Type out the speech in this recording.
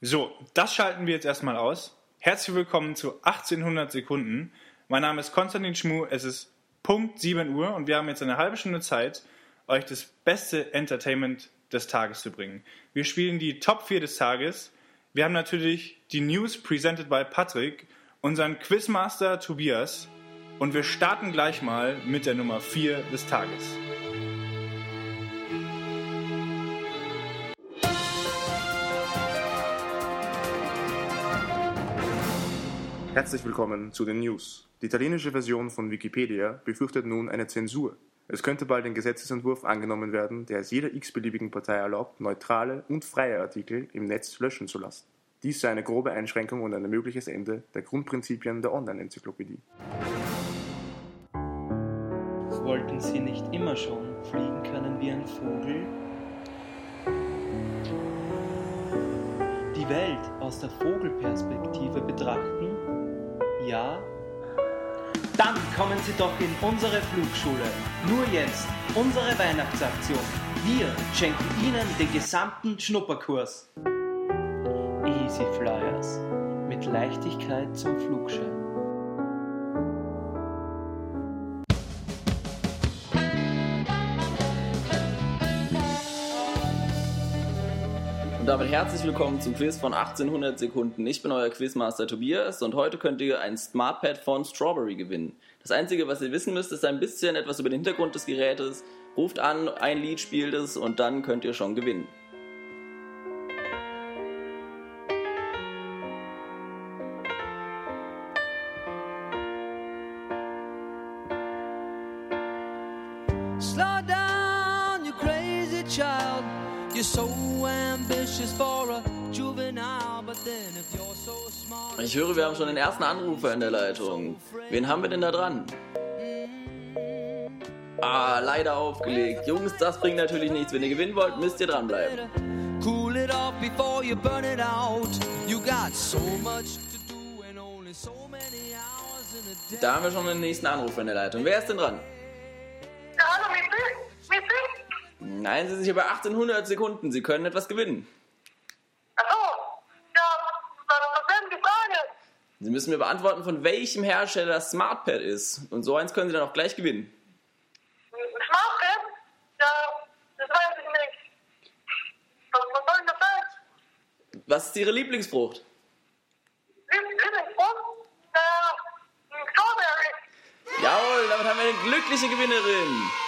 So, das schalten wir jetzt erstmal aus. Herzlich willkommen zu 1800 Sekunden. Mein Name ist Konstantin Schmuh, es ist Punkt 7 Uhr und wir haben jetzt eine halbe Stunde Zeit, euch das beste Entertainment des Tages zu bringen. Wir spielen die Top 4 des Tages. Wir haben natürlich die News presented by Patrick, unseren Quizmaster Tobias und wir starten gleich mal mit der Nummer 4 des Tages. Herzlich willkommen zu den News. Die italienische Version von Wikipedia befürchtet nun eine Zensur. Es könnte bald ein Gesetzesentwurf angenommen werden, der es jeder x-beliebigen Partei erlaubt, neutrale und freie Artikel im Netz löschen zu lassen. Dies sei eine grobe Einschränkung und ein mögliches Ende der Grundprinzipien der Online-Enzyklopädie. Wollten Sie nicht immer schon fliegen können wie ein Vogel? Die Welt aus der Vogelperspektive betrachten? Ja? Dann kommen Sie doch in unsere Flugschule. Nur jetzt unsere Weihnachtsaktion. Wir schenken Ihnen den gesamten Schnupperkurs. Easy Flyers. Mit Leichtigkeit zum Flugschein. Und damit herzlich willkommen zum Quiz von 1800 Sekunden. Ich bin euer Quizmaster Tobias und heute könnt ihr ein Smartpad von Strawberry gewinnen. Das Einzige, was ihr wissen müsst, ist ein bisschen etwas über den Hintergrund des Gerätes. Ruft an, ein Lied spielt es und dann könnt ihr schon gewinnen. Slow down, you crazy child. You're so ambitious for a juvenile, but then if you're so smart. Ich höre, wir haben schon den ersten Anrufer in der Leitung. Wen haben wir denn da dran? Leider aufgelegt. Jungs, das bringt natürlich nichts. Wenn ihr gewinnen wollt, müsst ihr dranbleiben. Cool it off before you burn it out. You got so much to do and only so many hours in a day. Da haben wir schon den nächsten Anrufer in der Leitung. Wer ist denn dran? Ja, hallo, mit Sie? Nein, Sie sind hier bei 1800 Sekunden. Sie können etwas gewinnen. Achso, ja, was wäre denn die Frage? Sie müssen mir beantworten, von welchem Hersteller das Smartpad ist. Und so eins können Sie dann auch gleich gewinnen. Ein Smartpad? Ja, das weiß ich nicht. Was soll denn das sein? Was ist Ihre Lieblingsfrucht? Lieblingsfrucht? Strawberry. Jawohl, damit haben wir eine glückliche Gewinnerin.